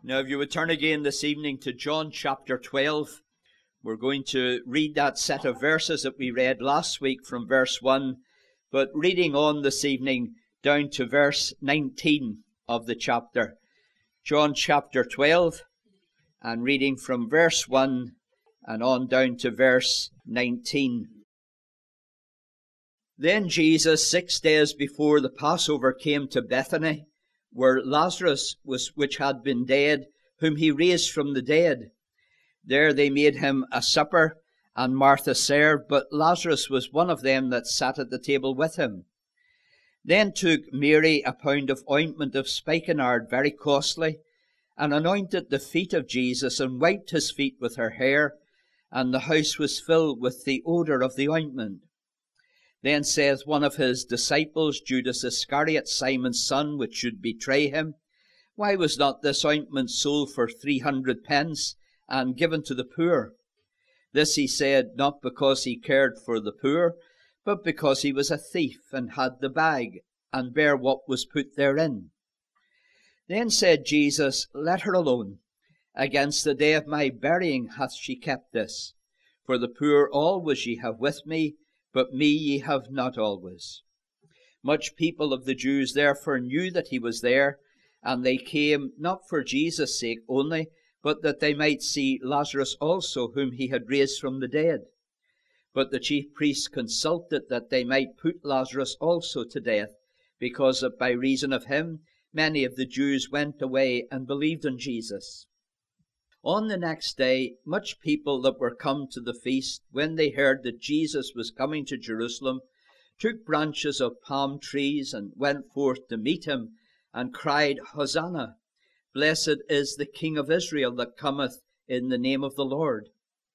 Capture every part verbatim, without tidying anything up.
Now, if you would turn again this evening to John chapter twelve, we're going to read that set of verses that we read last week from verse one, but reading on this evening down to verse nineteen of the chapter. John chapter twelve, and reading from verse one and on down to verse nineteen. Then Jesus, six days before the Passover, came to Bethany, where Lazarus was, which had been dead, whom he raised from the dead. There they made him a supper, and Martha served, but Lazarus was one of them that sat at the table with him. Then took Mary a pound of ointment of spikenard, very costly, and anointed the feet of Jesus, and wiped his feet with her hair, and the house was filled with the odour of the ointment. Then saith one of his disciples, Judas Iscariot, Simon's son, which should betray him, Why was not this ointment sold for three hundred pence, and given to the poor? This he said, not because he cared for the poor, but because he was a thief, and had the bag, and bare what was put therein. Then said Jesus, Let her alone. Against the day of my burying hath she kept this. For the poor always ye have with me, but me ye have not always. Much people of the Jews therefore knew that he was there, and they came not for Jesus' sake only, but that they might see Lazarus also, whom he had raised from the dead. But the chief priests consulted that they might put Lazarus also to death, because that by reason of him many of the Jews went away and believed in Jesus. On the next day, much people that were come to the feast, when they heard that Jesus was coming to Jerusalem, took branches of palm trees, and went forth to meet him, and cried, Hosanna! Blessed is the King of Israel that cometh in the name of the Lord.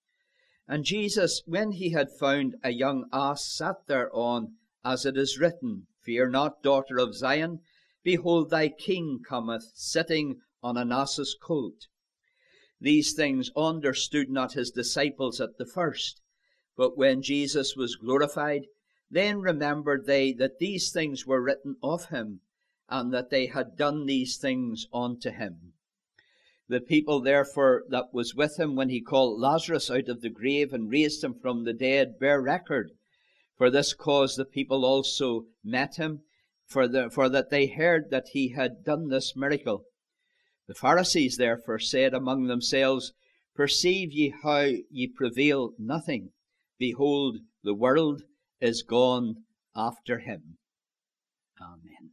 And Jesus, when he had found a young ass, sat thereon, as it is written, Fear not, daughter of Zion, behold, thy King cometh, sitting on an ass's colt. These things understood not his disciples at the first. But when Jesus was glorified, then remembered they that these things were written of him, and that they had done these things unto him. The people therefore that was with him when he called Lazarus out of the grave and raised him from the dead bear record. For this cause the people also met him, for, the, for that they heard that he had done this miracle. The Pharisees therefore said among themselves, Perceive ye how ye prevail nothing? Behold, the world is gone after him. Amen.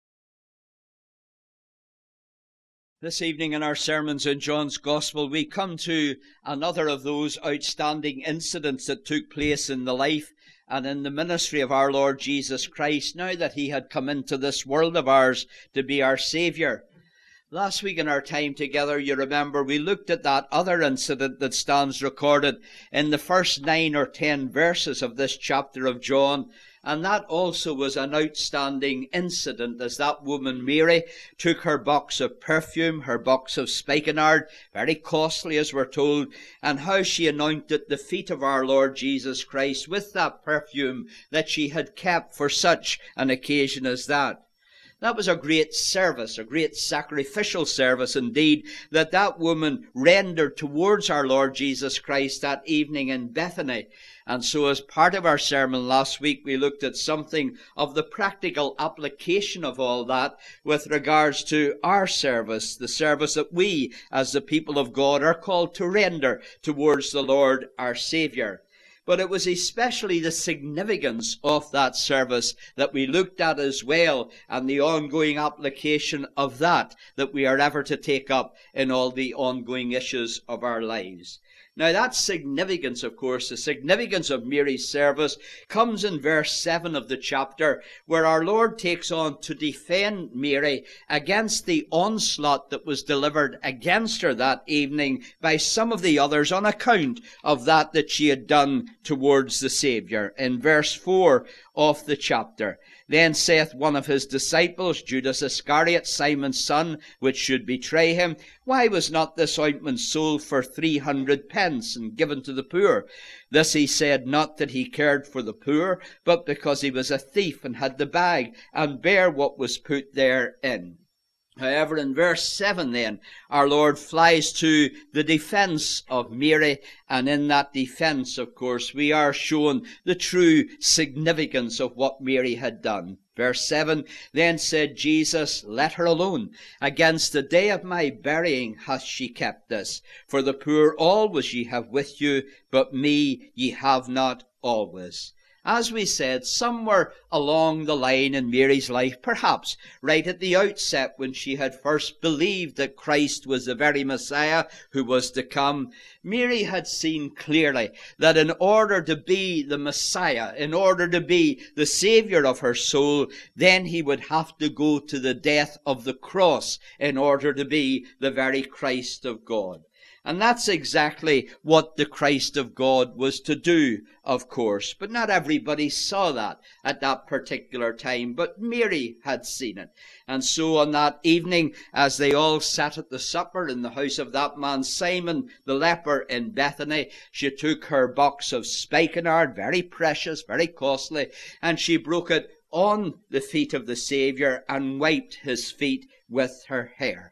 This evening in our sermons in John's Gospel, we come to another of those outstanding incidents that took place in the life and in the ministry of our Lord Jesus Christ, now that he had come into this world of ours to be our Saviour. Last week in our time together, you remember, we looked at that other incident that stands recorded in the first nine or ten verses of this chapter of John. And that also was an outstanding incident, as that woman Mary took her box of perfume, her box of spikenard, very costly as we're told, and how she anointed the feet of our Lord Jesus Christ with that perfume that she had kept for such an occasion as that. That was a great service, a great sacrificial service indeed, that that woman rendered towards our Lord Jesus Christ that evening in Bethany. And so as part of our sermon last week, we looked at something of the practical application of all that with regards to our service, the service that we, as the people of God, are called to render towards the Lord our Saviour. But it was especially the significance of that service that we looked at as well, and the ongoing application of that that we are ever to take up in all the ongoing issues of our lives. Now that significance, of course, the significance of Mary's service comes in verse seven of the chapter, where our Lord takes on to defend Mary against the onslaught that was delivered against her that evening by some of the others on account of that that she had done towards the Saviour. In verse four of the chapter, Then saith one of his disciples, Judas Iscariot, Simon's son, which should betray him, Why was not this ointment sold for three hundred pence and given to the poor? This he said, not that he cared for the poor, but because he was a thief and had the bag, and bare what was put therein. However, in verse seven then, our Lord flies to the defense of Mary, and in that defense, of course, we are shown the true significance of what Mary had done. Verse seven, then said Jesus, let her alone. Against the day of my burying hath she kept this. For the poor always ye have with you, but me ye have not always. As we said, somewhere along the line in Mary's life, perhaps right at the outset when she had first believed that Christ was the very Messiah who was to come, Mary had seen clearly that in order to be the Messiah, in order to be the Savior of her soul, then he would have to go to the death of the cross in order to be the very Christ of God. And that's exactly what the Christ of God was to do, of course. But not everybody saw that at that particular time. But Mary had seen it. And so on that evening, as they all sat at the supper in the house of that man Simon the leper in Bethany, she took her box of spikenard, very precious, very costly, and she broke it on the feet of the Saviour and wiped his feet with her hair.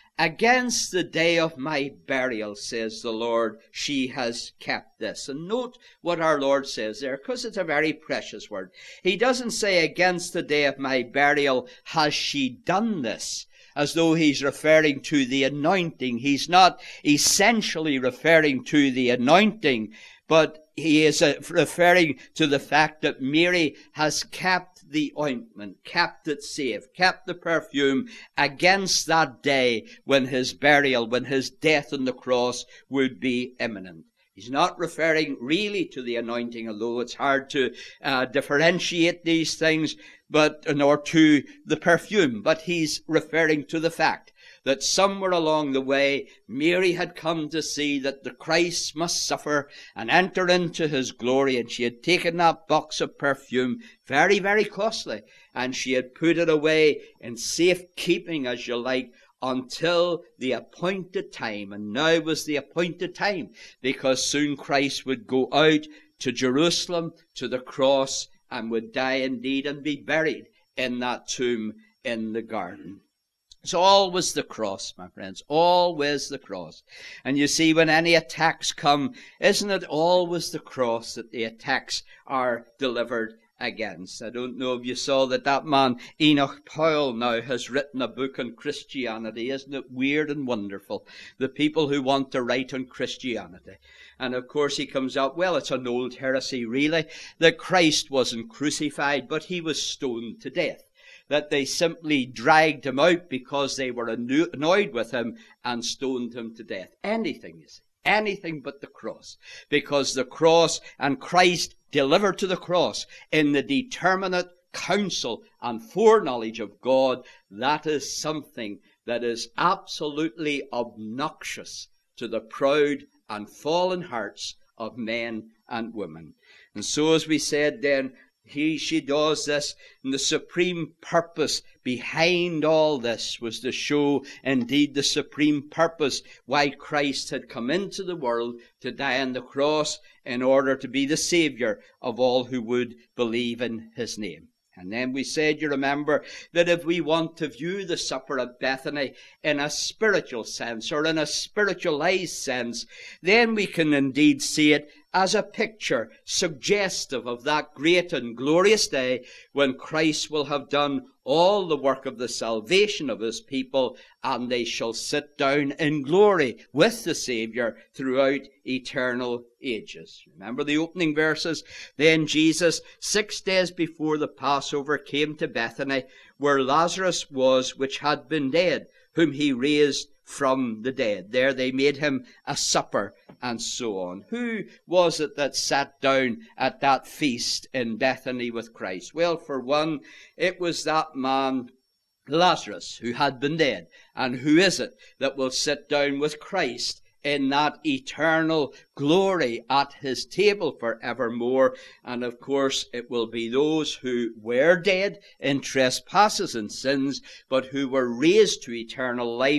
Against the day of my burial, says the Lord, she has kept this. And note what our Lord says there, because it's a very precious word. He doesn't say against the day of my burial has she done this, as though he's referring to the anointing. He's not essentially referring to the anointing, but he is uh, referring to the fact that Mary has kept the ointment, kept it safe, kept the perfume against that day when his burial, when his death on the cross would be imminent. He's not referring really to the anointing, although it's hard to uh, differentiate these things, but nor to the perfume, but he's referring to the fact that somewhere along the way, Mary had come to see that the Christ must suffer and enter into his glory, and she had taken that box of perfume, very, very costly, and she had put it away in safekeeping, as you like, until the appointed time. And now was the appointed time, because soon Christ would go out to Jerusalem, to the cross, and would die indeed and be buried in that tomb in the garden. It's always the cross, my friends, always the cross. And you see, when any attacks come, isn't it always the cross that the attacks are delivered against? I don't know if you saw that that man Enoch Powell now has written a book on Christianity. Isn't it weird and wonderful? The people who want to write on Christianity. And of course he comes up, well, it's an old heresy really, that Christ wasn't crucified, but he was stoned to death. That they simply dragged him out because they were annoyed with him and stoned him to death. Anything, you see. Anything but the cross. Because the cross and Christ delivered to the cross in the determinate counsel and foreknowledge of God, that is something that is absolutely obnoxious to the proud and fallen hearts of men and women. And so, as we said then, He, she does this, and the supreme purpose behind all this was to show indeed the supreme purpose why Christ had come into the world to die on the cross in order to be the Savior of all who would believe in his name. And then we said, you remember, that if we want to view the supper at Bethany in a spiritual sense or in a spiritualized sense, then we can indeed see it as a picture suggestive of that great and glorious day when Christ will have done all the work of the salvation of his people, and they shall sit down in glory with the Savior throughout eternal ages. Remember the opening verses? Then Jesus, six days before the Passover, came to Bethany, where Lazarus was, which had been dead, whom he raised from the dead. There they made him a supper, and so on. Who was it that sat down at that feast in Bethany with Christ? Well, for one, it was that man Lazarus, who had been dead. And who is it that will sit down with Christ in that eternal glory at his table forevermore? And of course it will be those who were dead in trespasses and sins, but who were raised to eternal life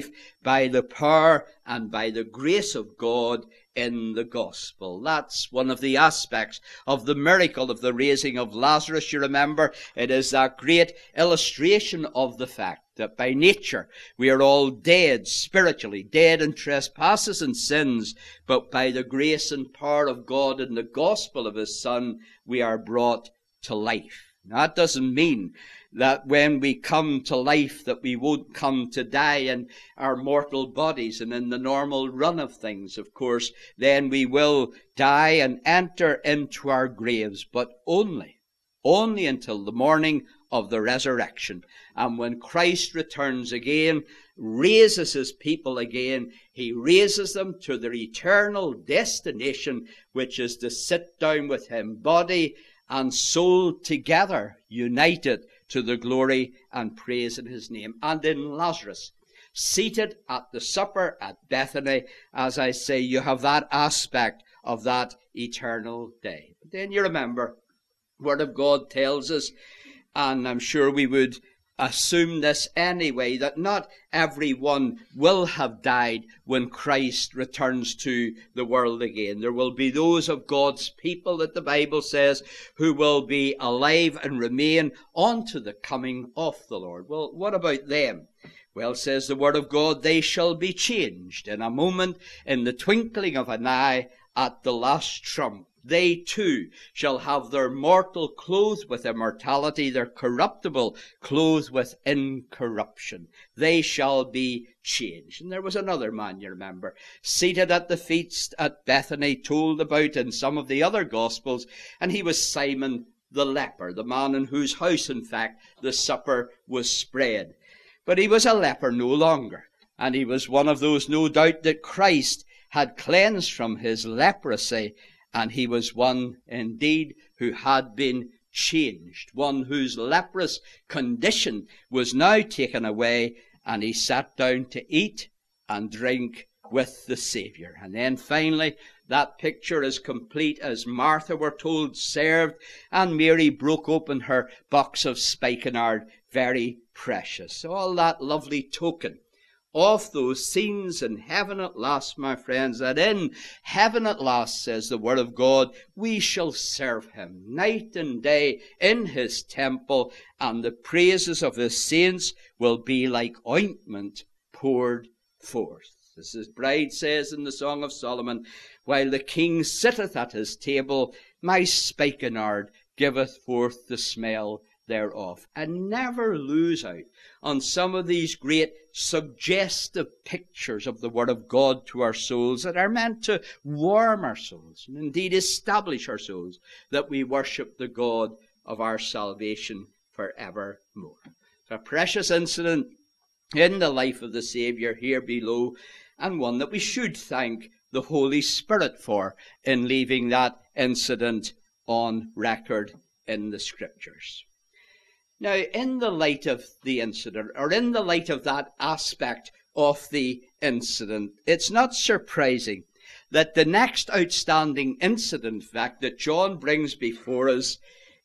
by the power and by the grace of God in the gospel. That's one of the aspects of the miracle of the raising of Lazarus. You remember, it is that great illustration of the fact that by nature we are all dead spiritually, dead in trespasses and sins, but by the grace and power of God in the gospel of his Son, we are brought to life. Now, that doesn't mean that when we come to life that we won't come to die in our mortal bodies and in the normal run of things. Of course, then we will die and enter into our graves, but only, only until the morning of the resurrection. And when Christ returns again, raises his people again, he raises them to their eternal destination, which is to sit down with him, body and soul together, united to the glory and praise in his name. And in Lazarus, seated at the supper at Bethany, as I say, you have that aspect of that eternal day. But then you remember, the Word of God tells us, and I'm sure we would assume this anyway, that not everyone will have died when Christ returns to the world again. There will be those of God's people, that the Bible says, who will be alive and remain unto the coming of the Lord. Well, what about them? Well, says the Word of God, they shall be changed in a moment, in the twinkling of an eye, at the last trump. They too shall have their mortal clothed with immortality, their corruptible clothed with incorruption. They shall be changed. And there was another man, you remember, seated at the feast at Bethany, told about in some of the other Gospels, and he was Simon the leper, the man in whose house, in fact, the supper was spread. But he was a leper no longer, and he was one of those, no doubt, that Christ had cleansed from his leprosy. And he was one, indeed, who had been changed, one whose leprous condition was now taken away, and he sat down to eat and drink with the Savior. And then finally, that picture is complete as Martha, we're told, served, and Mary broke open her box of spikenard, very precious. All that lovely token of those scenes in heaven at last, my friends, that in heaven at last, says the Word of God, we shall serve him night and day in his temple, and the praises of his saints will be like ointment poured forth. As his bride says in the Song of Solomon, while the king sitteth at his table, my spikenard giveth forth the smell thereof. And never lose out on some of these great suggestive pictures of the Word of God to our souls that are meant to warm our souls and indeed establish our souls that we worship the God of our salvation forevermore. A precious incident in the life of the Saviour here below, and one that we should thank the Holy Spirit for in leaving that incident on record in the Scriptures. Now, in the light of the incident, or in the light of that aspect of the incident, it's not surprising that the next outstanding incident, in fact, that John brings before us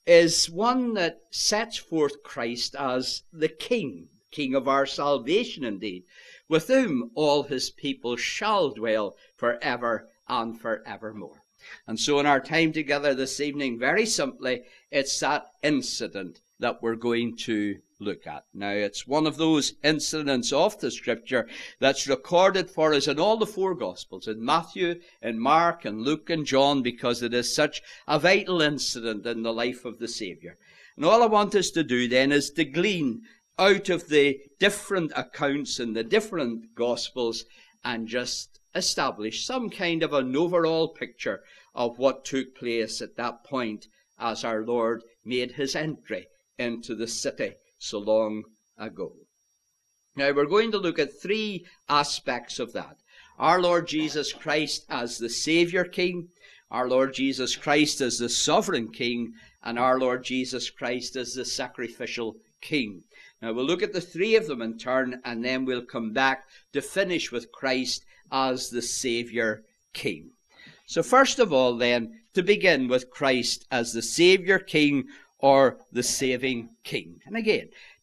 is one that sets forth Christ as the King, King of our salvation indeed, with whom all his people shall dwell forever and forevermore. And so in our time together this evening, very simply, it's that incident that we're going to look at. Now, it's one of those incidents of the Scripture that's recorded for us in all the four Gospels, in Matthew, in Mark, and Luke, and John, because it is such a vital incident in the life of the Saviour. And all I want us to do then is to glean out of the different accounts in the different Gospels and just establish some kind of an overall picture of what took place at that point as our Lord made his entry into the city so long ago. Now, we're going to look at three aspects of that. Our Lord Jesus Christ as the Saviour King, our Lord Jesus Christ as the Sovereign King, and our Lord Jesus Christ as the Sacrificial King. Now, we'll look at the three of them in turn, and then we'll come back to finish with Christ as the Saviour King. So first of all, then, to begin with Christ as the Saviour King, or the saving King. And again,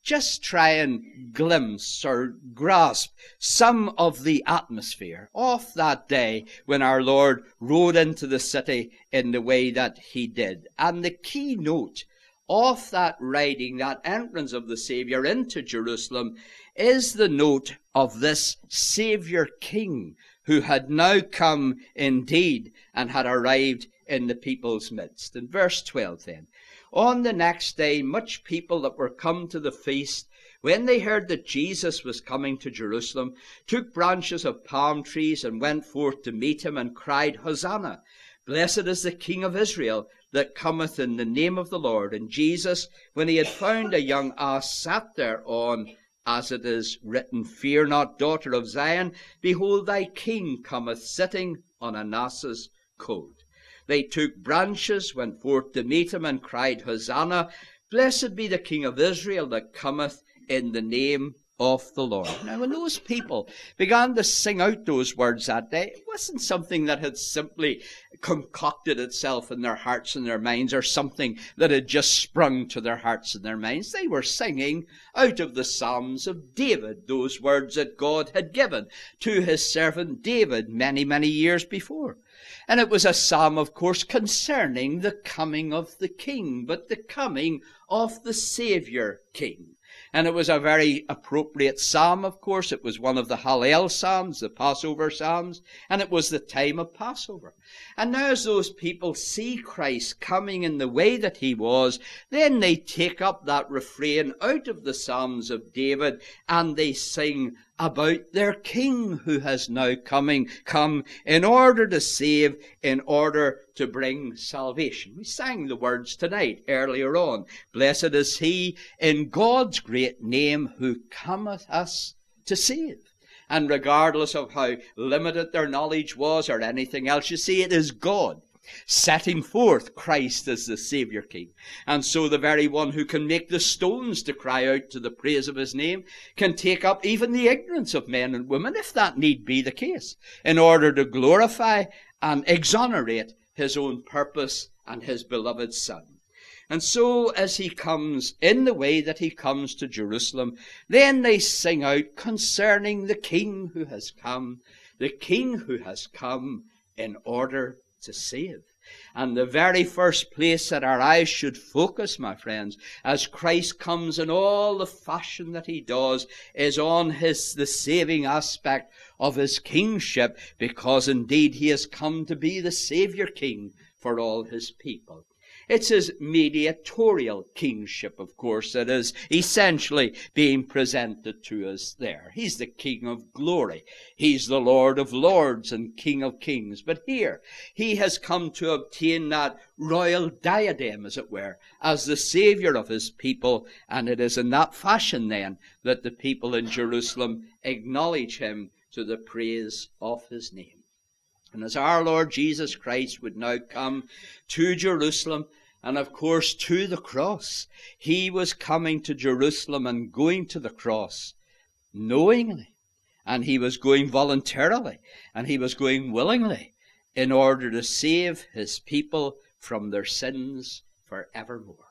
just try and glimpse or grasp some of the atmosphere of that day when our Lord rode into the city in the way that he did. And the keynote of that riding, that entrance of the Savior into Jerusalem, is the note of this Savior King who had now come indeed and had arrived in the people's midst. In verse twelve then, on the next day, much people that were come to the feast, when they heard that Jesus was coming to Jerusalem, took branches of palm trees and went forth to meet him and cried, Hosanna! Blessed is the King of Israel that cometh in the name of the Lord. And Jesus, when he had found a young ass, sat thereon, as it is written, Fear not, daughter of Zion, behold, thy King cometh sitting on an ass's colt. They took branches, went forth to meet him, and cried, Hosanna! Blessed be the King of Israel that cometh in the name of the Lord. Now, when those people began to sing out those words that day, it wasn't something that had simply concocted itself in their hearts and their minds, or something that had just sprung to their hearts and their minds. They were singing out of the Psalms of David, those words that God had given to his servant David many, many years before. And it was a psalm, of course, concerning the coming of the King, but the coming of the Savior King. And it was a very appropriate psalm, of course. It was one of the Hallel Psalms, the Passover Psalms, and it was the time of Passover. And now as those people see Christ coming in the way that he was, then they take up that refrain out of the Psalms of David, and they sing about their King who has now coming, come in order to save, in order to bring salvation. We sang the words tonight, earlier on. Blessed is he in God's great name who cometh us to save. And regardless of how limited their knowledge was or anything else, you see, it is God setting forth Christ as the Savior King. And so the very one who can make the stones to cry out to the praise of his name can take up even the ignorance of men and women, if that need be the case, in order to glorify and exonerate his own purpose and his beloved Son. And so as he comes in the way that he comes to Jerusalem, then they sing out concerning the King who has come, the King who has come in order to save. And the very first place that our eyes should focus, my friends, as Christ comes in all the fashion that he does, is on his the saving aspect of his kingship, because indeed he has come to be the Savior King for all his people. It's his mediatorial kingship, of course, that is essentially being presented to us there. He's the King of glory. He's the Lord of lords and King of kings. But here, he has come to obtain that royal diadem, as it were, as the Savior of his people. And it is in that fashion, then, that the people in Jerusalem acknowledge him to the praise of his name. And as our Lord Jesus Christ would now come to Jerusalem, and of course to the cross, he was coming to Jerusalem and going to the cross knowingly, and he was going voluntarily, and he was going willingly, in order to save his people from their sins forevermore.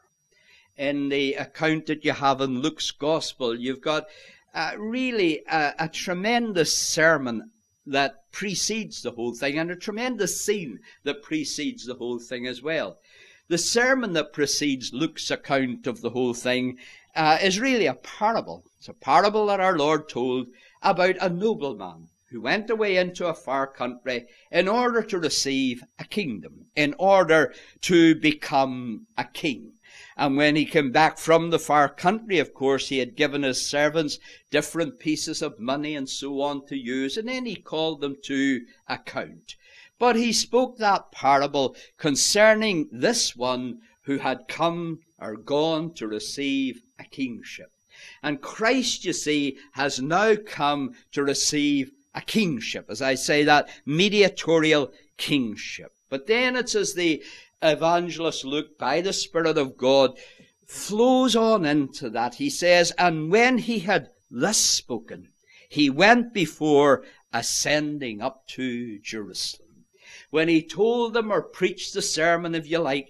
In the account that you have in Luke's Gospel, you've got uh, really a, a tremendous sermon that precedes the whole thing, and a tremendous scene that precedes the whole thing as well. The sermon that precedes Luke's account of the whole thing uh, is really a parable. It's a parable that our Lord told about a nobleman who went away into a far country in order to receive a kingdom, in order to become a king. And when he came back from the far country, of course, he had given his servants different pieces of money and so on to use, and then he called them to account. But he spoke that parable concerning this one who had come or gone to receive a kingship. And Christ, you see, has now come to receive a kingship. As I say, that mediatorial kingship. But then it's as the evangelist Luke, by the Spirit of God, flows on into that. He says, and when he had thus spoken, he went before, ascending up to Jerusalem. When he told them, or preached the sermon, if you like,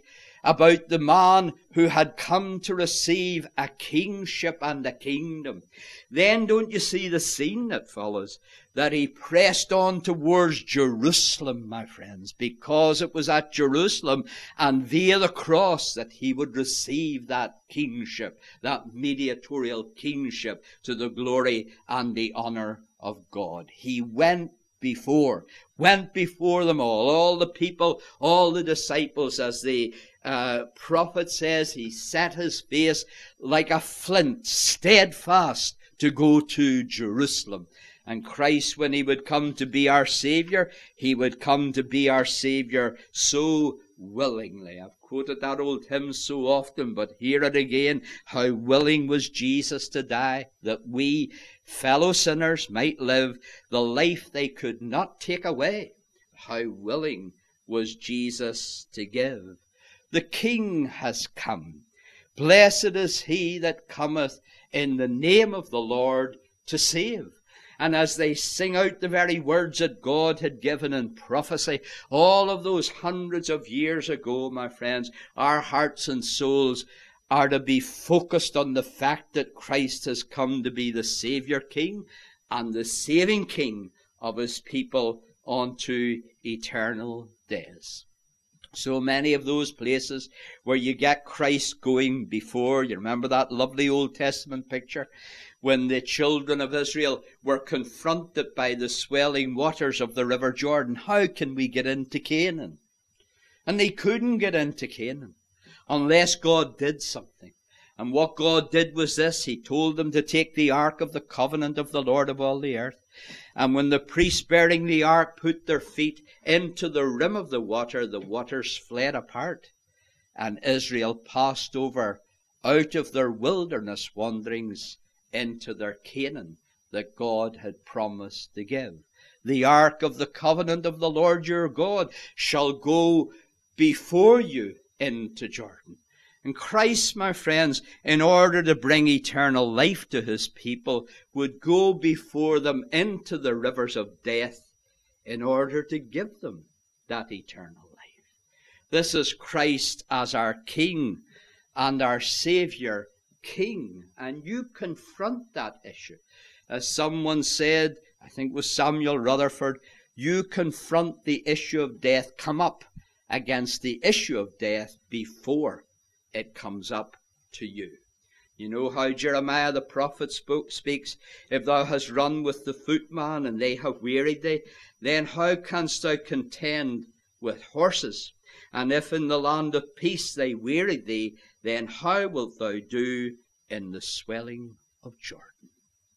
about the man who had come to receive a kingship and a kingdom. Then don't you see the scene that follows? That he pressed on towards Jerusalem, my friends, because it was at Jerusalem and via the cross that he would receive that kingship, that mediatorial kingship, to the glory and the honor of God. He went before, went before them all, all the people, all the disciples, as the uh, prophet says, he set his face like a flint, steadfast to go to Jerusalem. And Christ, when he would come to be our Savior, he would come to be our Savior so willingly. I've quoted that old hymn so often, but hear it again. How willing was Jesus to die, that we, fellow sinners, might live the life they could not take away. How willing was Jesus to give. The King has come. Blessed is he that cometh in the name of the Lord to save. And as they sing out the very words that God had given in prophecy, all of those hundreds of years ago, my friends, our hearts and souls are to be focused on the fact that Christ has come to be the Savior King and the saving King of his people unto eternal days. So many of those places where you get Christ going before, you remember that lovely Old Testament picture when the children of Israel were confronted by the swelling waters of the River Jordan. How can we get into Canaan? And they couldn't get into Canaan unless God did something. And what God did was this: he told them to take the ark of the covenant of the Lord of all the earth. And when the priests bearing the ark put their feet into the rim of the water, the waters fled apart, and Israel passed over out of their wilderness wanderings into their Canaan that God had promised to give. The ark of the covenant of the Lord your God shall go before you into Jordan. And Christ, my friends, in order to bring eternal life to his people, would go before them into the rivers of death in order to give them that eternal life. This is Christ as our King and our Savior King. And you confront that issue. As someone said, I think it was Samuel Rutherford, you confront the issue of death, come up against the issue of death before it comes up to you. You know how Jeremiah the prophet spoke, speaks, if thou hast run with the footman and they have wearied thee, then how canst thou contend with horses? And if in the land of peace they wearied thee, then how wilt thou do in the swelling of Jordan?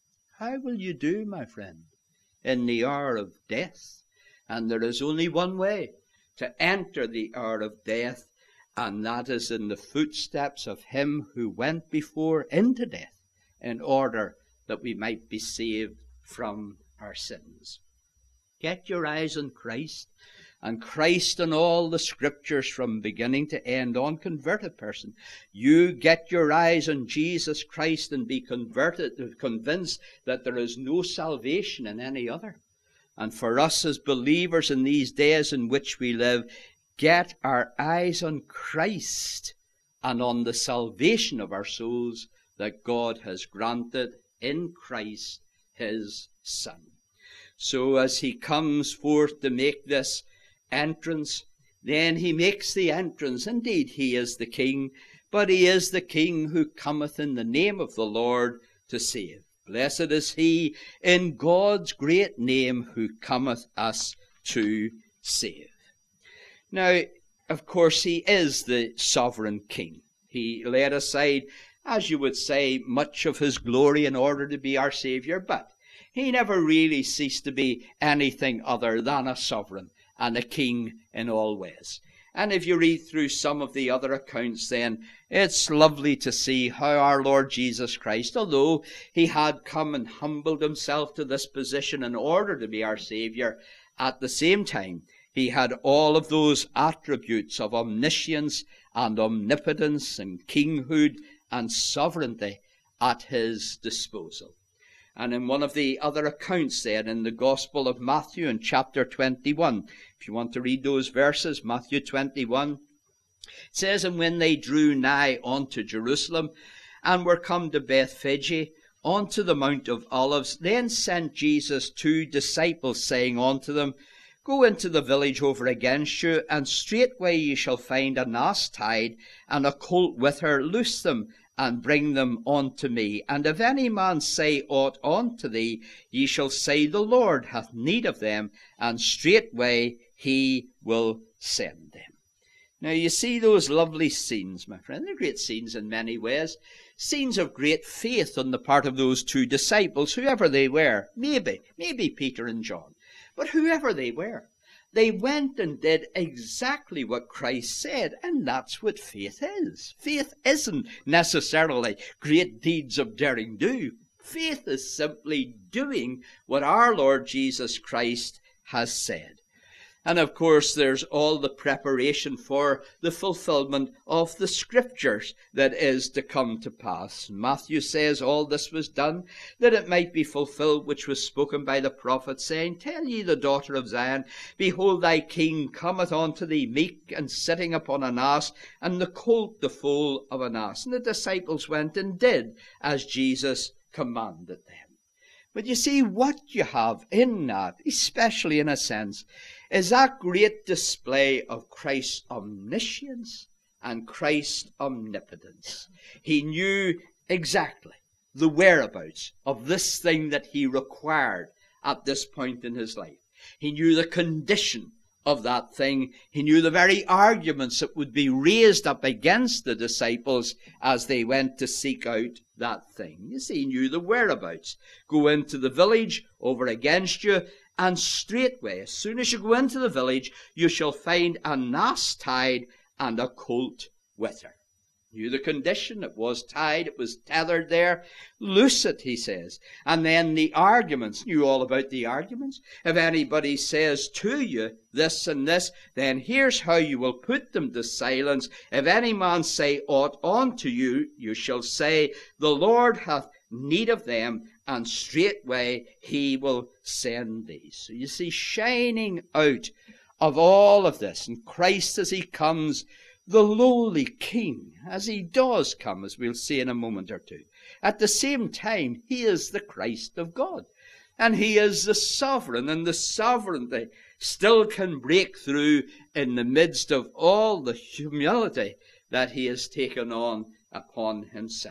How will you do, my friend, in the hour of death? And there is only one way to enter the hour of death, and that is in the footsteps of him who went before into death, in order that we might be saved from our sins. Get your eyes on Christ, and Christ in all the scriptures from beginning to end. On converted person, you get your eyes on Jesus Christ and be converted, convinced that there is no salvation in any other. And for us as believers in these days in which we live, get our eyes on Christ and on the salvation of our souls that God has granted in Christ his Son. So as he comes forth to make this entrance, then he makes the entrance. Indeed, he is the King, but he is the King who cometh in the name of the Lord to save. Blessed is he in God's great name who cometh us to save. Now, of course, he is the sovereign King. He laid aside, as you would say, much of his glory in order to be our Savior, but he never really ceased to be anything other than a sovereign and a king in all ways. And if you read through some of the other accounts, then it's lovely to see how our Lord Jesus Christ, although he had come and humbled himself to this position in order to be our Savior, at the same time, he had all of those attributes of omniscience and omnipotence and kinghood and sovereignty at his disposal. And in one of the other accounts there in the Gospel of Matthew in chapter twenty-one, if you want to read those verses, Matthew twenty-one, It says, and when they drew nigh unto Jerusalem, and were come to Bethphage, unto the Mount of Olives, then sent Jesus two disciples, saying unto them, Go into the village over against you, and straightway ye shall find an ass tied, and a colt with her. Loose them, and bring them unto me. And if any man say aught unto thee, ye shall say, The Lord hath need of them, and straightway he will send them. Now you see those lovely scenes, my friend. They're great scenes in many ways. Scenes of great faith on the part of those two disciples, whoever they were. Maybe, maybe Peter and John. But whoever they were, they went and did exactly what Christ said, and that's what faith is. Faith isn't necessarily great deeds of daring do. Faith is simply doing what our Lord Jesus Christ has said. And of course, there's all the preparation for the fulfillment of the Scriptures that is to come to pass. Matthew says all this was done that it might be fulfilled which was spoken by the prophet, saying, Tell ye the daughter of Zion, Behold, thy king cometh unto thee meek, and sitting upon an ass, and the colt the foal of an ass. And the disciples went and did as Jesus commanded them. But you see, what you have in that, especially in a sense, is that great display of Christ's omniscience and Christ's omnipotence. He knew exactly the whereabouts of this thing that he required at this point in his life. He knew the condition of that thing. He knew the very arguments that would be raised up against the disciples as they went to seek out that thing. You see, he knew the whereabouts. Go into the village over against you, and straightway, as soon as you go into the village, you shall find an ass tied and a colt with her. Knew the condition. It was tied. It was tethered there. Loose it, he says. And then the arguments. Knew all about the arguments. If anybody says to you this and this, then here's how you will put them to silence. If any man say aught unto you, you shall say, The Lord hath need of them, and straightway he will send thee. So you see, shining out of all of this, and Christ as he comes, the lowly king, as he does come, as we'll see in a moment or two. At the same time, he is the Christ of God, and he is the sovereign, and the sovereignty still can break through in the midst of all the humility that he has taken on upon himself.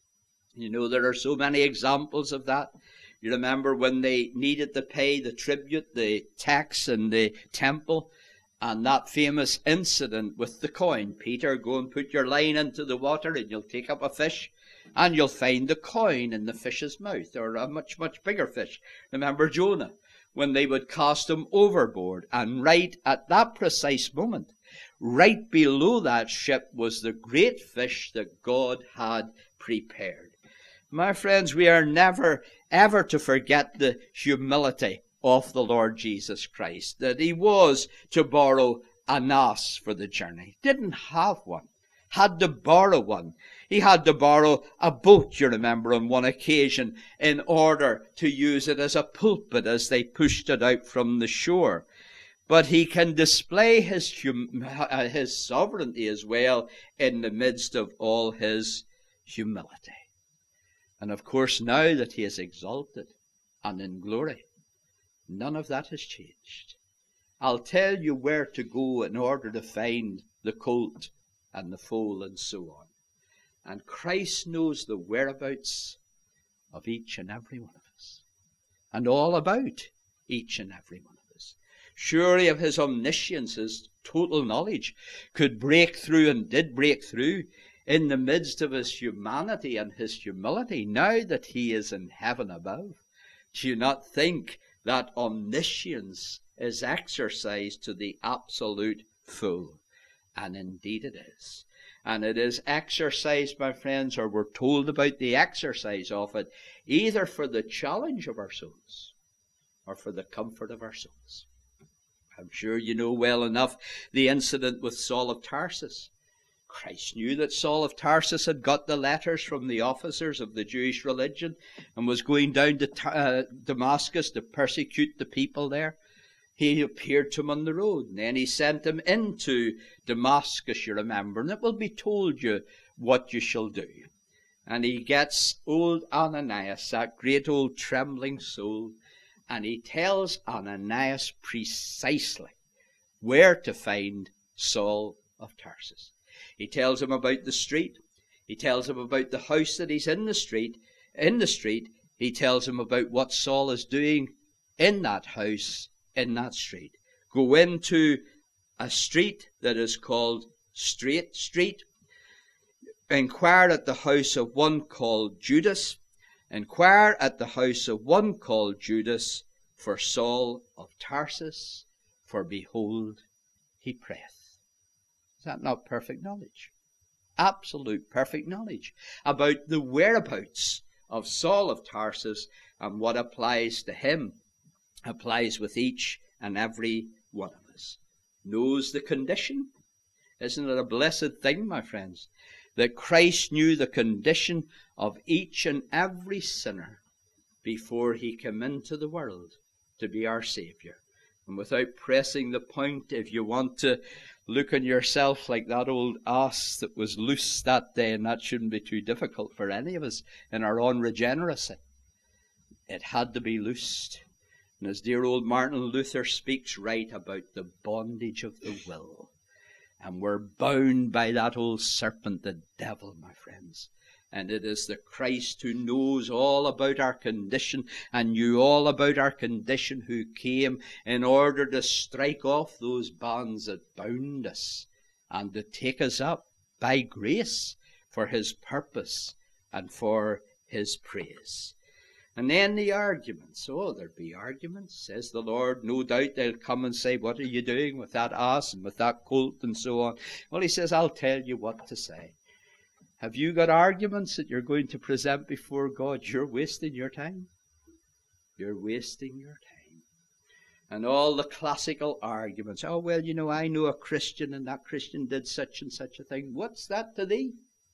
You know, there are so many examples of that. You remember when they needed to pay the tribute, the tax in the temple, and that famous incident with the coin. Peter, go and put your line into the water and you'll take up a fish, and you'll find the coin in the fish's mouth, or a much, much bigger fish. Remember Jonah, when they would cast him overboard, and right at that precise moment, right below that ship was the great fish that God had prepared. My friends, we are never, ever to forget the humility of the Lord Jesus Christ, that he was to borrow an ass for the journey. Didn't have one. Had to borrow one. He had to borrow a boat, you remember, on one occasion, in order to use it as a pulpit as they pushed it out from the shore. But he can display his, hum- his sovereignty as well in the midst of all his humility. And of course, now that he is exalted and in glory, none of that has changed. I'll tell you where to go in order to find the colt and the foal and so on. And Christ knows the whereabouts of each and every one of us, and all about each and every one of us. Surely if his omniscience, his total knowledge, could break through and did break through in the midst of his humanity and his humility, now that he is in heaven above, do you not think that omniscience is exercised to the absolute full? And indeed it is. And it is exercised, my friends, or we're told about the exercise of it, either for the challenge of our souls or for the comfort of our souls. I'm sure you know well enough the incident with Saul of Tarsus. Christ knew that Saul of Tarsus had got the letters from the officers of the Jewish religion and was going down to uh, Damascus to persecute the people there. He appeared to him on the road, and then he sent him into Damascus, you remember, and it will be told you what you shall do. And he gets old Ananias, that great old trembling soul, and he tells Ananias precisely where to find Saul of Tarsus. He tells him about the street. He tells him about the house that he's in the street. In the street, he tells him about what Saul is doing in that house, in that street. Go into a street that is called Straight Street. Inquire at the house of one called Judas. Inquire at the house of one called Judas for Saul of Tarsus, for behold, he prayeth. Is that not perfect knowledge? Absolute perfect knowledge about the whereabouts of Saul of Tarsus, and what applies to him applies with each and every one of us. Knows the condition. Isn't it a blessed thing, my friends, that Christ knew the condition of each and every sinner before he came into the world to be our Saviour? And without pressing the point, if you want to look on yourself like that old ass that was loose that day, and that shouldn't be too difficult for any of us in our own regeneracy, it had to be loosed. And as dear old Martin Luther speaks right about the bondage of the will, and we're bound by that old serpent, the devil, my friends. And it is the Christ who knows all about our condition and knew all about our condition, who came in order to strike off those bonds that bound us and to take us up by grace for his purpose and for his praise. And then the arguments. Oh, there'll be arguments, says the Lord. No doubt they'll come and say, what are you doing with that ass and with that colt and so on? Well, he says, I'll tell you what to say. Have you got arguments that you're going to present before God? You're wasting your time. You're wasting your time. And all the classical arguments. Oh, well, you know, I know a Christian, and that Christian did such and such a thing. What's that to thee?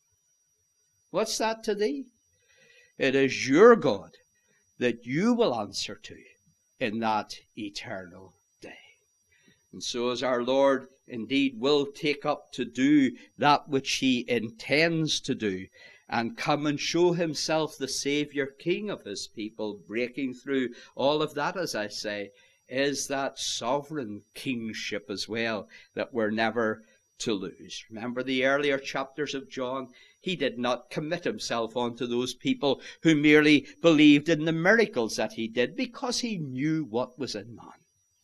What's that to thee? It is your God that you will answer to in that eternal day. And so as our Lord indeed will take up to do that which he intends to do, and come and show himself the Saviour King of his people, breaking through all of that, as I say, is that sovereign kingship as well that we're never to lose. Remember the earlier chapters of John? He did not commit himself onto those people who merely believed in the miracles that he did, because he knew what was in man.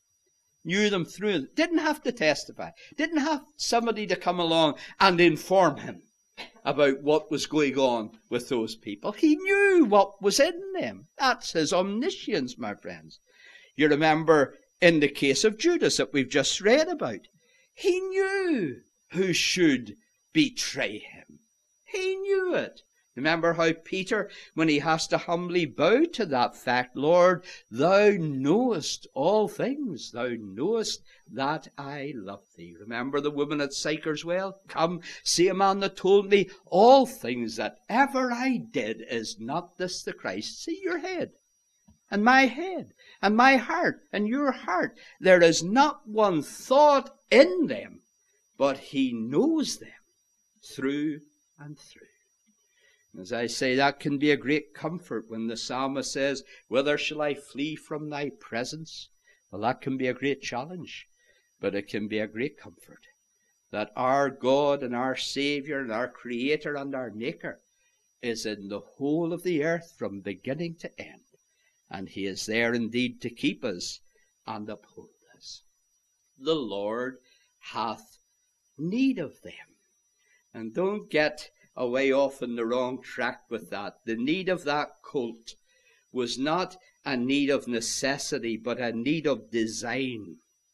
Knew them through. Didn't have to testify. Didn't have somebody to come along and inform him about what was going on with those people. He knew what was in them. That's his omniscience, my friends. You remember in the case of Judas that we've just read about. He knew who should betray him. He knew it. Remember how Peter, when he has to humbly bow to that fact, Lord, thou knowest all things. Thou knowest that I love thee. Remember the woman at Sychar's well? Come, see a man that told me all things that ever I did. Is not this the Christ? See your head, and my head, and my heart, and your heart. There is not one thought in them, but he knows them through and through. As I say, that can be a great comfort when the psalmist says, whither shall I flee from thy presence? Well, that can be a great challenge, but it can be a great comfort that our God and our Saviour and our Creator and our Maker is in the whole of the earth from beginning to end. And he is there indeed to keep us and uphold us. The Lord hath need of them. And don't get away off in the wrong track with that. The need of that colt was not a need of necessity, but a need of design.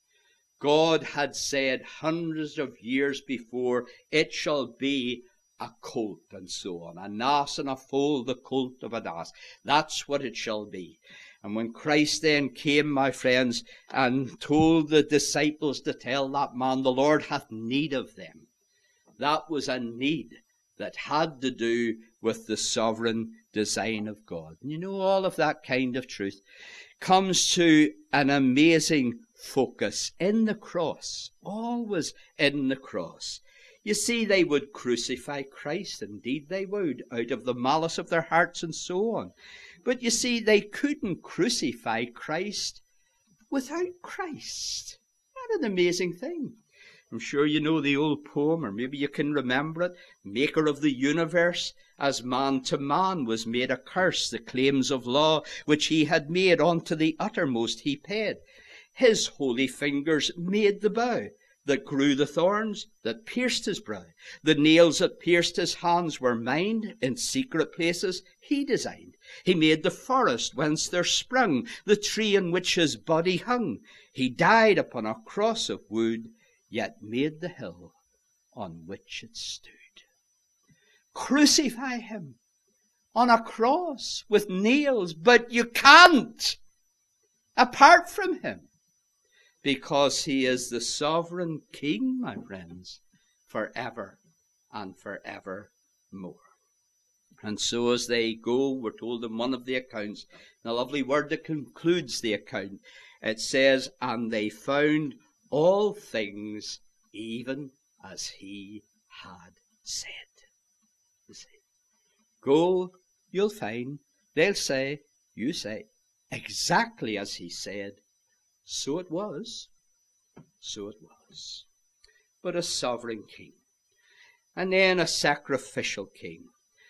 God had said hundreds of years before, it shall be a colt, and so on. An ass and a foal, the colt of an ass. That's what it shall be. And when Christ then came, my friends, and told the disciples to tell that man, the Lord hath need of them, that was a need that had to do with the sovereign design of God. And you know, all of that kind of truth comes to an amazing focus in the cross, always in the cross. You see, they would crucify Christ. Indeed they would, out of the malice of their hearts and so on. But you see, they couldn't crucify Christ without Christ. What an amazing thing. I'm sure you know the old poem, or maybe you can remember it. Maker of the universe, as man to man was made a curse. The claims of law which he had made unto the uttermost he paid. His holy fingers made the bough that grew the thorns that pierced his brow. The nails that pierced his hands were mined, in secret places he designed. He made the forest whence there sprung the tree in which his body hung. He died upon a cross of wood, yet made the hill on which it stood. Crucify him on a cross with nails, but you can't apart from him. Because he is the sovereign King, my friends, forever and forever more. And so as they go, we're told in one of the accounts, the lovely word that concludes the account, it says, and they found all things even as he had said. You see, go, you'll find, they'll say, you say, exactly as he said. So it was, so it was. But a sovereign king, and then a sacrificial king.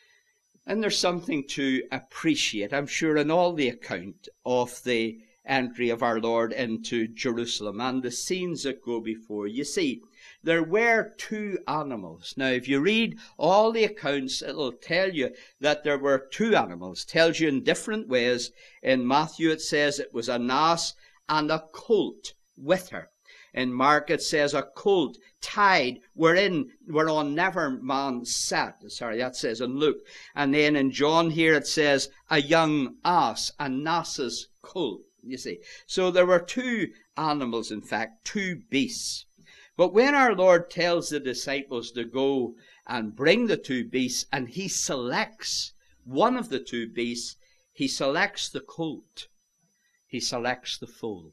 And there's something to appreciate, I'm sure, in all the account of the entry of our Lord into Jerusalem and the scenes that go before. You see, there were two animals. Now, if you read all the accounts, it'll tell you that there were two animals. Tells you in different ways. In Matthew it says it was an ass and a colt with her. In Mark it says a colt tied wherein whereon never man sat. Sorry, that says in Luke. And then in John here it says a young ass, a ass's colt. You see. So there were two animals, in fact, two beasts. But when our Lord tells the disciples to go and bring the two beasts, and he selects one of the two beasts, he selects the colt. He selects the foal.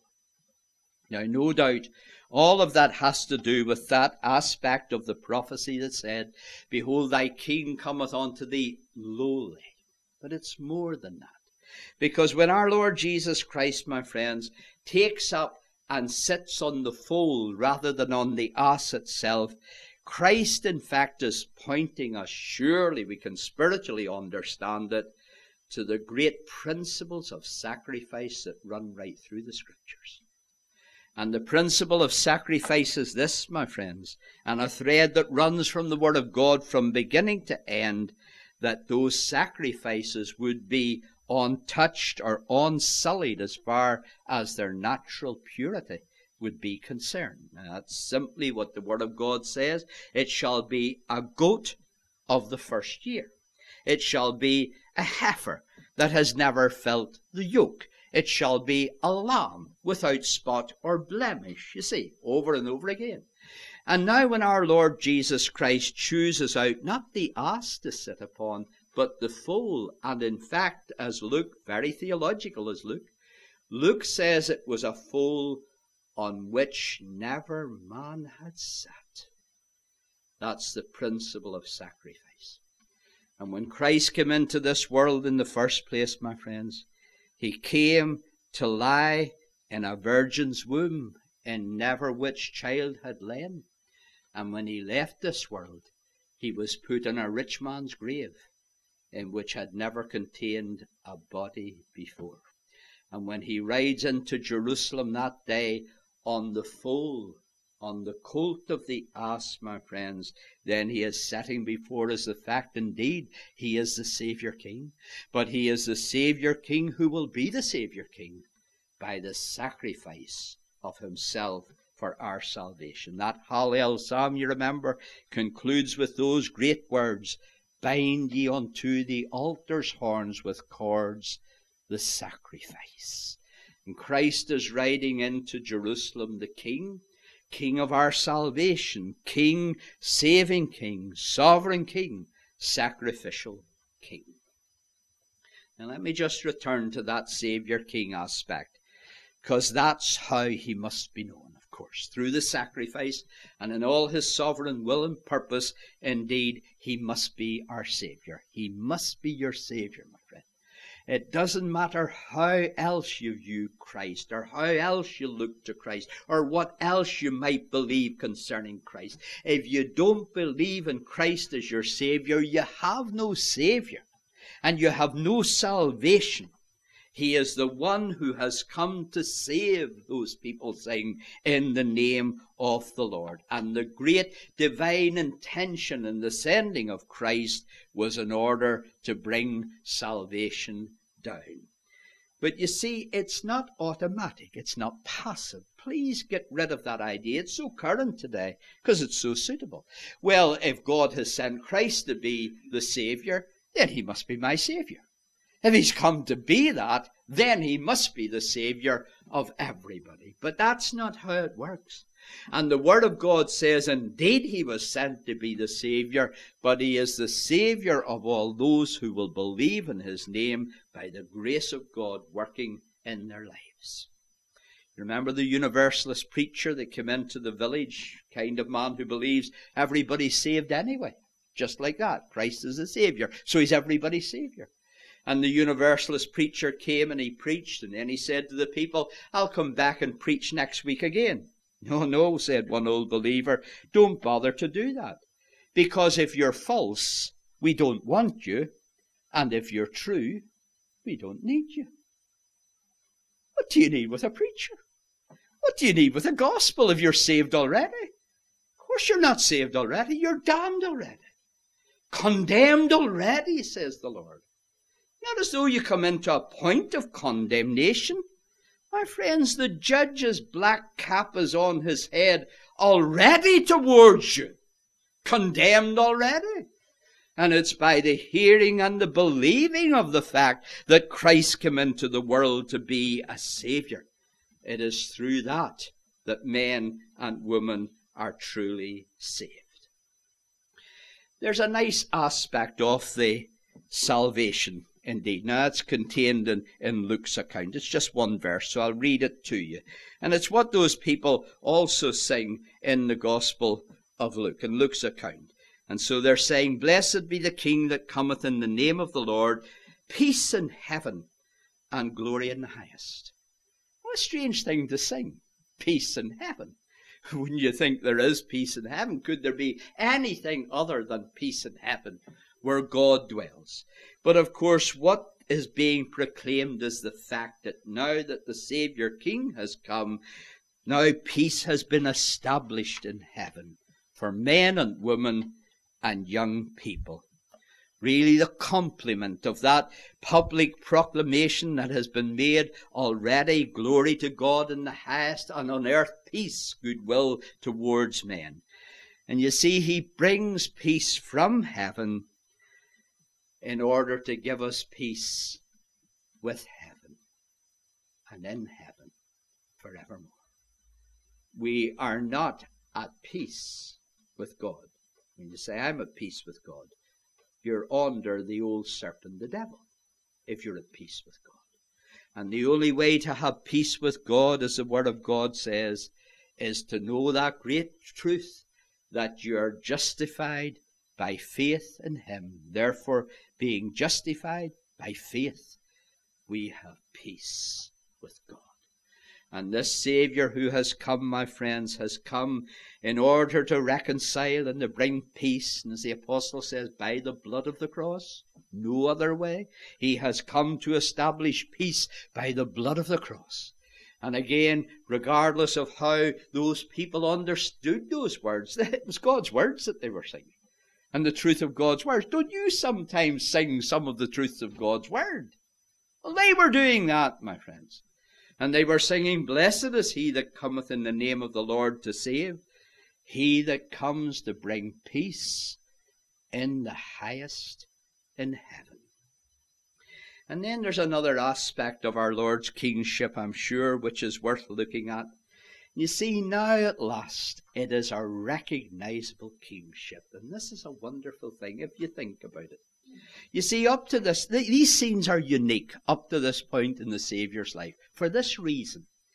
Now, no doubt, all of that has to do with that aspect of the prophecy that said, behold, thy king cometh unto thee lowly. But it's more than that. Because when our Lord Jesus Christ, my friends, takes up and sits on the foal rather than on the ass itself, Christ, in fact, is pointing us, surely we can spiritually understand it, to the great principles of sacrifice that run right through the Scriptures. And the principle of sacrifice is this, my friends, and a thread that runs from the Word of God from beginning to end, that those sacrifices would be untouched or unsullied as far as their natural purity would be concerned. Now, that's simply what the Word of God says. It shall be a goat of the first year. It shall be a heifer that has never felt the yoke. It shall be a lamb without spot or blemish, you see, over and over again. And now when our Lord Jesus Christ chooses out not the ass to sit upon, but the foal, and in fact, as Luke, very theological as Luke, Luke says it was a foal on which never man had sat. That's the principle of sacrifice. And when Christ came into this world in the first place, my friends, he came to lie in a virgin's womb, in never which child had lain. And when he left this world, he was put in a rich man's grave, in which had never contained a body before. And when he rides into Jerusalem that day on the foal, on the colt of the ass, my friends, then he is setting before us the fact, indeed, he is the Saviour King. But he is the Saviour King who will be the Saviour King by the sacrifice of himself for our salvation. That Hallel Psalm, you remember, concludes with those great words, bind ye unto the altar's horns with cords the sacrifice. And Christ is riding into Jerusalem, the King, King of our salvation, King, saving King, sovereign King, sacrificial King. Now let me just return to that Saviour King aspect. because that's how he must be known, of course, through the sacrifice and in all his sovereign will and purpose. Indeed, he must be our Saviour. He must be your Saviour, my friend. It doesn't matter how else you view Christ, or how else you look to Christ, or what else you might believe concerning Christ. If you don't believe in Christ as your Saviour, you have no Saviour, and you have no salvation. He is the one who has come to save, those people sing, in the name of the Lord. And the great divine intention in the sending of Christ was in order to bring salvation down. But you see, it's not automatic. It's not passive. Please get rid of that idea. It's so current today because it's so suitable. Well, if God has sent Christ to be the Saviour, then he must be my Saviour. If he's come to be that, then he must be the Saviour of everybody. But that's not how it works. And the Word of God says, indeed, he was sent to be the Saviour, but he is the Saviour of all those who will believe in his name by the grace of God working in their lives. Remember the Universalist preacher that came into the village, kind of man who believes everybody's saved anyway. Just like that. Christ is the Saviour, so he's everybody's Saviour. And the Universalist preacher came and he preached, and then he said to the people, I'll come back and preach next week again. No, no, said one old believer, don't bother to do that. Because if you're false, we don't want you. And if you're true, we don't need you. What do you need with a preacher? What do you need with a gospel if you're saved already? Of course you're not saved already. You're damned already. Condemned already, says the Lord. Not as though you come into a point of condemnation. My friends, the judge's black cap is on his head already towards you. Condemned already. And it's by the hearing and the believing of the fact that Christ came into the world to be a Saviour. It is through that that men and women are truly saved. There's a nice aspect of the salvation. Indeed. Now, it's contained in, in Luke's account. It's just one verse, so I'll read it to you. And it's what those people also sing in the Gospel of Luke, in Luke's account. And so they're saying, Blessed be the King that cometh in the name of the Lord, peace in heaven and glory in the highest. What a strange thing to sing, peace in heaven. Wouldn't you think there is peace in heaven? Could there be anything other than peace in heaven where God dwells? But of course, what is being proclaimed is the fact that now that the Saviour King has come, now peace has been established in heaven for men and women and young people. Really the complement of that public proclamation that has been made already, glory to God in the highest, and on earth peace, goodwill towards men. And you see, he brings peace from heaven in order to give us peace with heaven and in heaven forevermore. We are not at peace with God. When you say, I'm at peace with God, you're under the old serpent, the devil, if you're at peace with God. And the only way to have peace with God, as the Word of God says, is to know that great truth that you are justified by faith in him. Therefore, being justified by faith, we have peace with God. And this Saviour who has come, my friends, has come in order to reconcile and to bring peace. And as the Apostle says, by the blood of the cross, no other way. He has come to establish peace by the blood of the cross. And again, regardless of how those people understood those words, it was God's words that they were singing. And the truth of God's words. Don't you sometimes sing some of the truths of God's word? Well, they were doing that, my friends. And they were singing, Blessed is he that cometh in the name of the Lord to save, he that comes to bring peace in the highest in heaven. And then there's another aspect of our Lord's kingship, I'm sure, which is worth looking at. You see, now at last, it is a recognizable kingship. And this is a wonderful thing if you think about it. You see, up to this, th- these scenes are unique up to this point in the Saviour's life for this reason.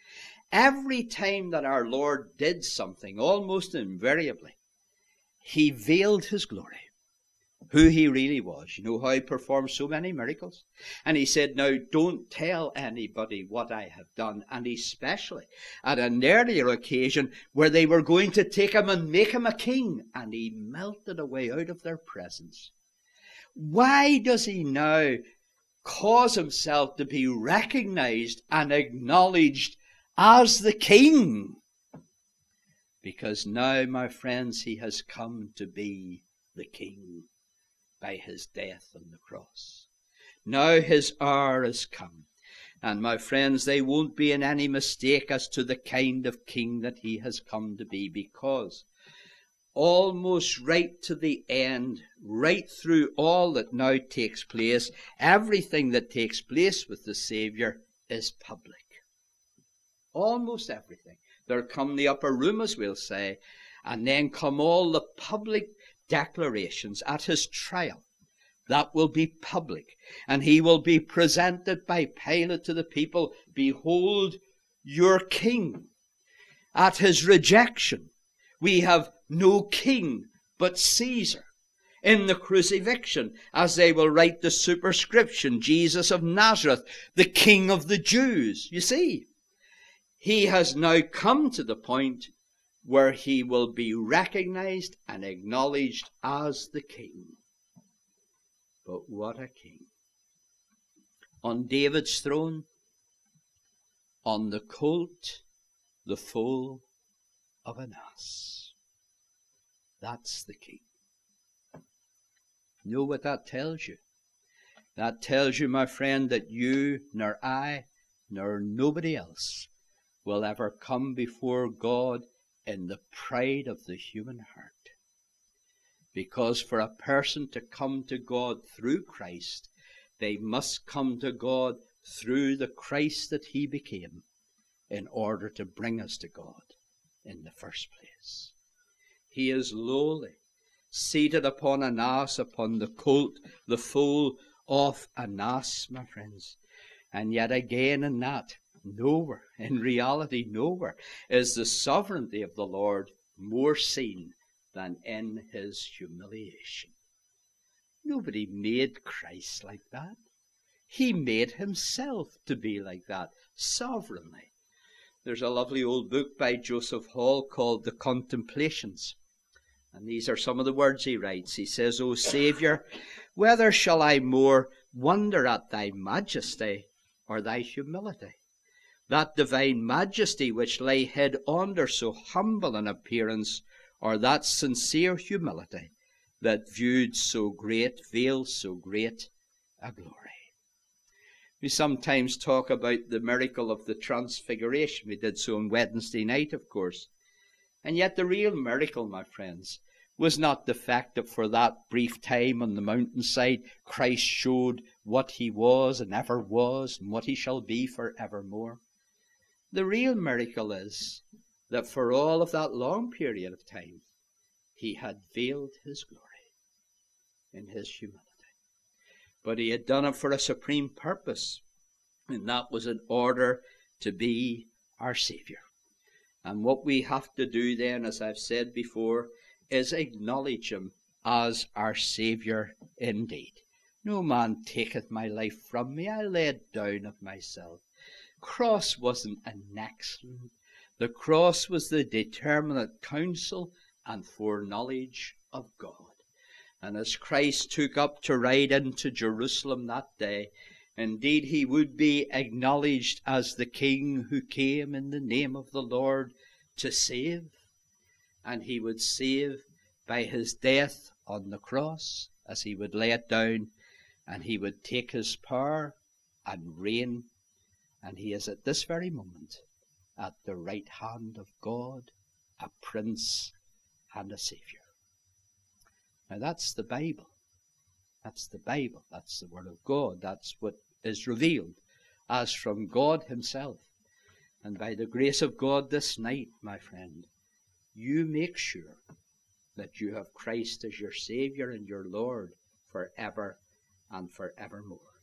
Every time that our Lord did something, almost invariably, he veiled his glory, who he really was. You know how he performed so many miracles? And he said, now don't tell anybody what I have done. And especially at an earlier occasion where they were going to take him and make him a king, and he melted away out of their presence. Why does he now cause himself to be recognized and acknowledged as the king? Because now, my friends, he has come to be the king by his death on the cross. Now his hour is come. And my friends, they won't be in any mistake as to the kind of king that he has come to be, because almost right to the end, right through all that now takes place, everything that takes place with the Savior is public. Almost everything. There come the upper room, as we'll say, and then come all the public declarations at his trial. That will be public, and he will be presented by Pilate to the people. Behold your king. At his rejection, we have no king but Caesar. In the crucifixion, as they will write the superscription, Jesus of Nazareth, the King of the Jews. You see, he has now come to the point where he will be recognized and acknowledged as the king. But what a king. On David's throne, on the colt, the foal of an ass. That's the king. Know what that tells you? That tells you, my friend, that you, nor I, nor nobody else will ever come before God in the pride of the human heart. Because for a person to come to God through Christ, they must come to God through the Christ that he became in order to bring us to God in the first place. He is lowly, seated upon an ass, upon the colt, the foal of an ass, my friends. And yet again in that, nowhere, in reality nowhere, is the sovereignty of the Lord more seen than in his humiliation. Nobody made Christ like that. He made himself to be like that, sovereignly. There's a lovely old book by Joseph Hall called The Contemplations. And these are some of the words he writes. He says, O Saviour, whether shall I more wonder at thy majesty or thy humility? That divine majesty which lay hid under so humble an appearance, or that sincere humility that viewed so great, veiled so great a glory. We sometimes talk about the miracle of the Transfiguration. We did so on Wednesday night, of course. And yet the real miracle, my friends, was not the fact that for that brief time on the mountainside, Christ showed what he was and ever was and what he shall be for evermore. The real miracle is that for all of that long period of time, he had veiled his glory in his humility. But he had done it for a supreme purpose, and that was in order to be our Savior. And what we have to do then, as I've said before, is acknowledge him as our Savior indeed. No man taketh my life from me, I lay it down of myself. Cross wasn't an accident. The cross was the determinate counsel and foreknowledge of God. And as Christ took up to ride into Jerusalem that day, indeed he would be acknowledged as the King who came in the name of the Lord to save. And he would save by his death on the cross, as he would lay it down, and he would take his power and reign. And he is at this very moment at the right hand of God, a Prince and a Saviour. Now that's the Bible. That's the Bible. That's the Word of God. That's what is revealed as from God himself. And by the grace of God this night, my friend, you make sure that you have Christ as your Saviour and your Lord forever and forevermore.